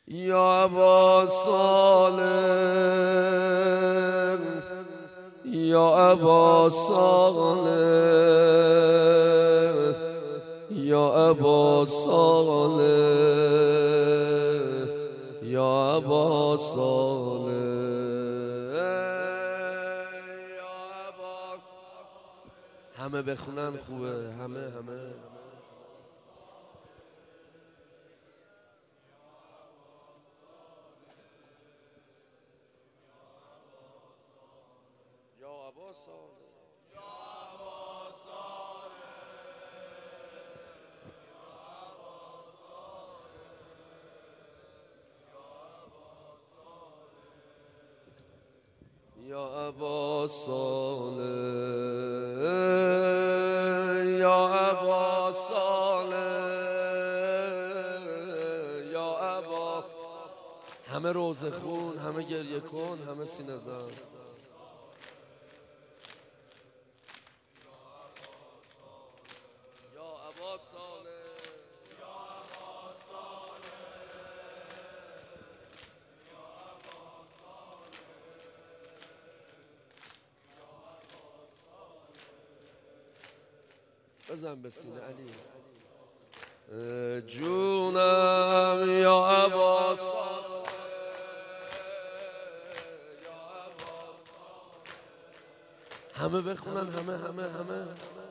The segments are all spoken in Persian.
یا ابا صالح، یا ابا صالح، یا ابا صالح، یا ابا صالح، همه بخونن خوبه، همه یا ابا صالح، یا ابا صالح، یا ابا صالح، یا ابا. همه روزه خون، همه گریه کن، همه سینه زن. یا ابا صالح، بزن به سینه علی. جونم یا ابا صالح، یا ابا صالح. همه بخونن، همه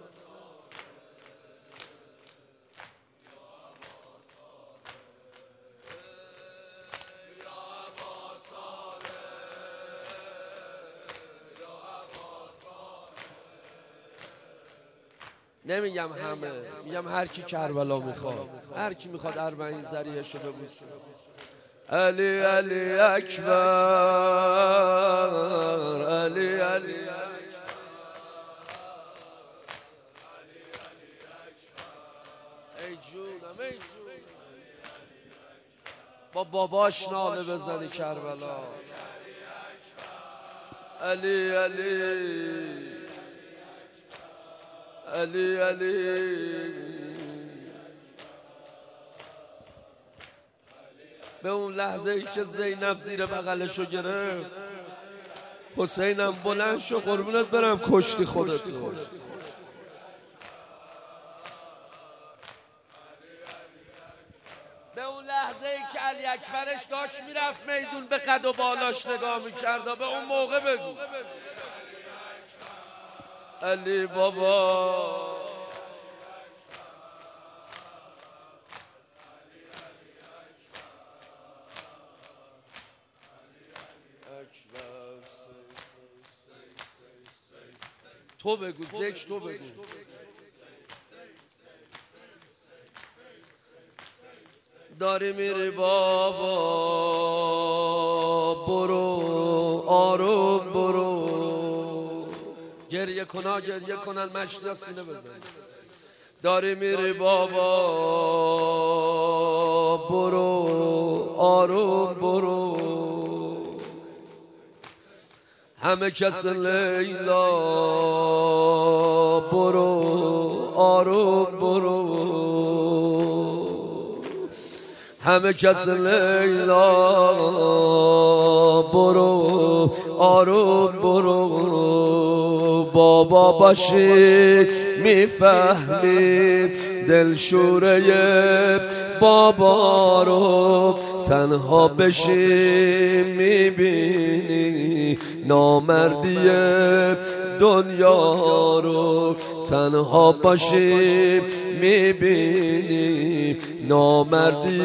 نمیگم همه، میگم هر کی کربلا میخواد، هر کی میخواد 40 ذریحشو ببوسه. علی علی اکبر، علی علی ای جونم، ای جون. با باباش ناله بزنی کربلا. علی علی علی علی. به اون لحظه ای که زینب زیر بغلشو گرفت، حسینم بلند شو قربونت برم، کشتی خودتو. به اون لحظه ای که علی اکبرش داشت میرفت میدون، به قد و بالاش نگاه میکرد، به اون موقع بگو علی بابا. تو بگو، زک تو بگو. داری میری بابا، برو آروم برو. گریه کنن مشتی سینه بزن. داری میری بابا، برو آروم برو. همه کس لیلا، برو آروم برو. همه کس لیلا، برو آروم برو. بابا باشی میفهمی دلشوره بابا رو، تنها بشی میبینی نامردی دنیا رو. تنها باشی میبینی نامردی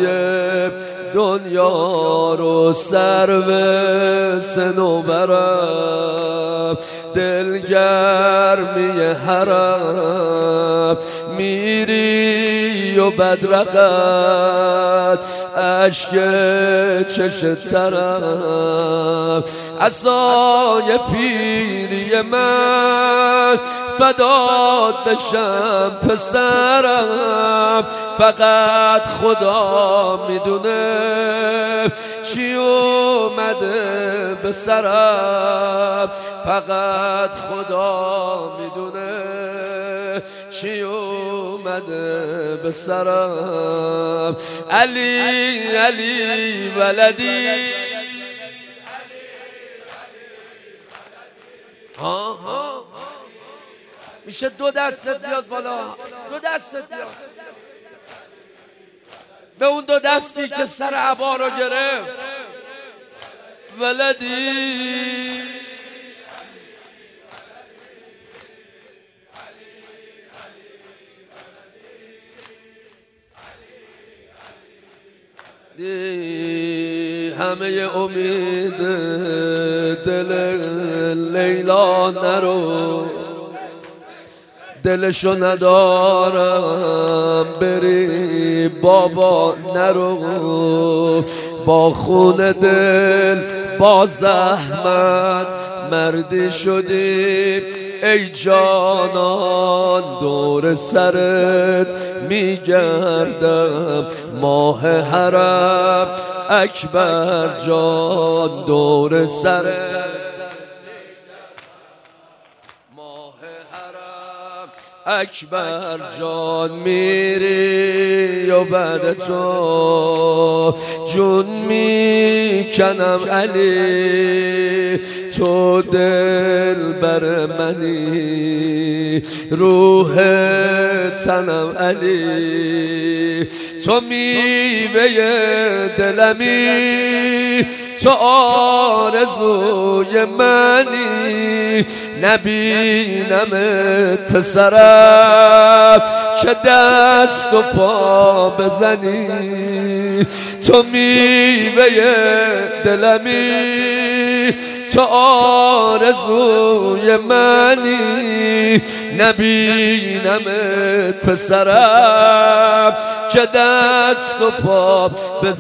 دنیا رو. سر به صنوبرم، دلگرمی حرم، میری و بدرقت عشق چش ترم. عصای پیری من فدات بشم پسرم، فقط خدا میدونه چی اومده به سرم. فقط خدا میدونه چی اومده اومده به سرم. علی علی ولدی ها میشه دو دستت بیاد بالا، دو دستت بیاد به اون دو دستی که سر عبا رو گرفت. ولدی همه امید دل لیلا نرو، دلشو ندارم بری بابا نرو. با خون دل با زحمت مردی شدی ای جانان، دور سرت میگردم ماه حرم اکبر جان، دور سرت ماه حرم اکبر جان. میری و بعد تو جون میکنم علی، تو دل بر منی روح تنم علی، تو میوه دلمی، تو آرزوی منی. نبینم پسرم که دست و پا بزنی، تو میوه دلمی، تو آرزوی منی. نبینم پسرم که دست و پا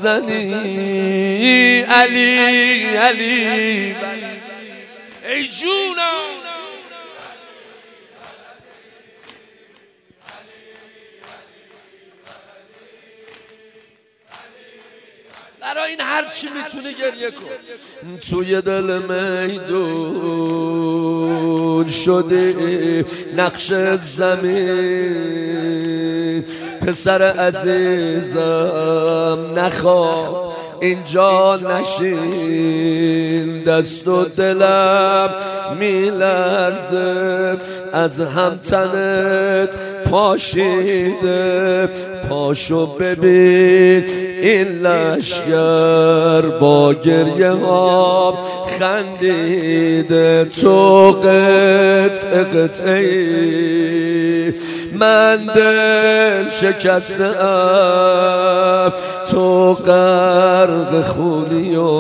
بزنی. علی علی ای جونم برای این هر چی میتونه گریه کن. توی دل میدون شده نقش زمین، پسر عزیزم نخواه اینجا نشین، دست و دلم میلرزه از همتنت پاشیده. پاشو ببین این لشگر با گریه ها خندیده، تو قطعه قطعی من دل شکسته ام، تو غرق خونی و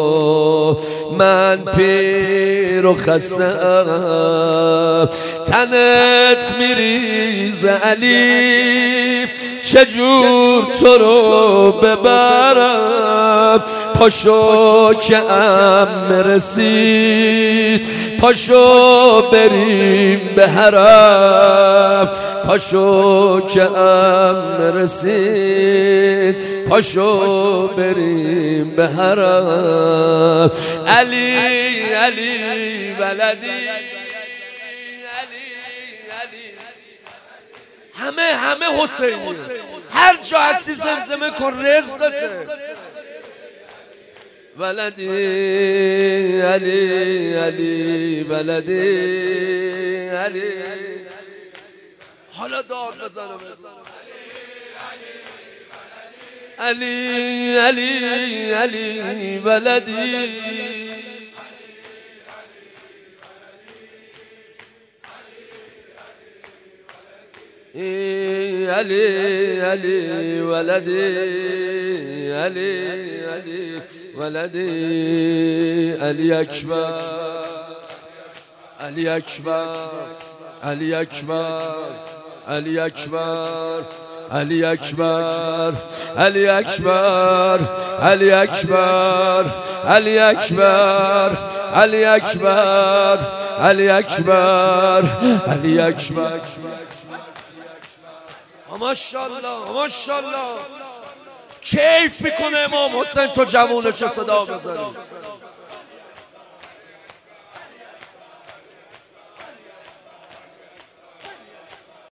من پیر و خسته ام. تنت میریزه علی چجور تو رو ببرم، پاشو که رسید پاشو بریم به حرم، پاشو که رسید پاشو بریم به حرم. علی علی ولدی همه حسینی، هر جا هستی زمزمه کن رزقته. ولدی علی علی ولدی علی، حالا داد بزنم علی علی علی ولدی علی علی ولدی علی علی ولدی علی اکبر علی اکبر علی اکبر علی اکبر علی اکبر علی اکبر علی اکبر علی اکبر علی اکبر علی اکبر علی اکبر. ماشاءالله ماشاءالله کیف میکنه امام حسین، تو جوونش صدا بزنی.